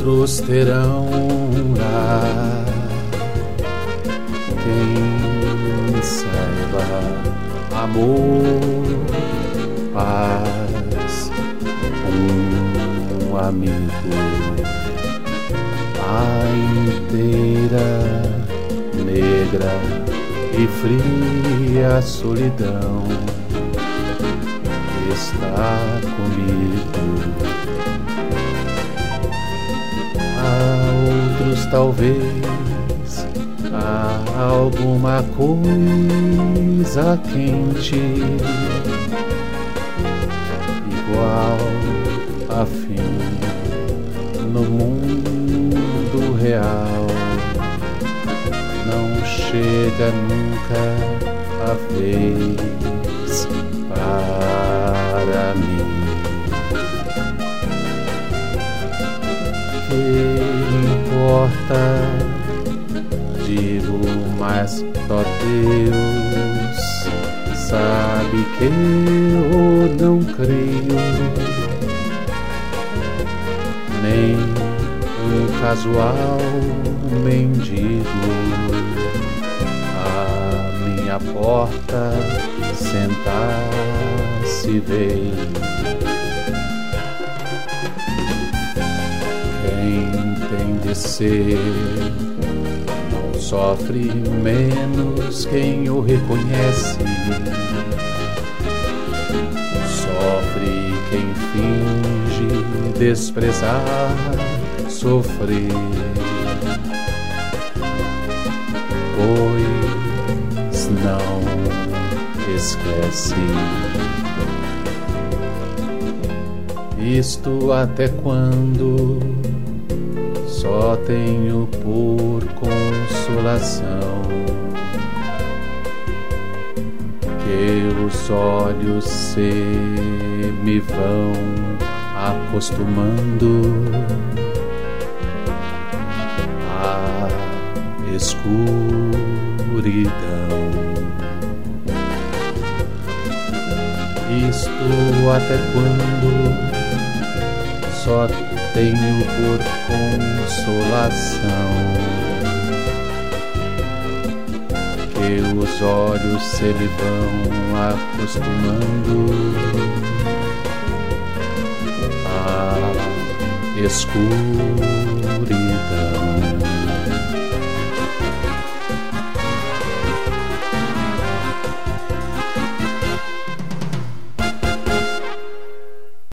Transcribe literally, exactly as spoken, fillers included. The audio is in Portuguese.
outros terão lá. Quem saiba amor, paz, um amigo, a inteira negra e fria solidão está comigo. Há outros talvez, há alguma coisa quente, igual a fim no mundo real. Não chega nunca a vez para mim. Que importa, digo, mas só Deus sabe que eu não creio nem um casual mendigo à minha porta sentar-se veio. Quem tem de ser não sofre menos quem o reconhece. Sofre quem finge desprezar, sofrer, pois não esquece. Isto até quando só tenho por consolação que os olhos se me vão acostumando à escuridão. Isto até quando só tenho por consolação que os olhos se lhe vão acostumando à escuridão.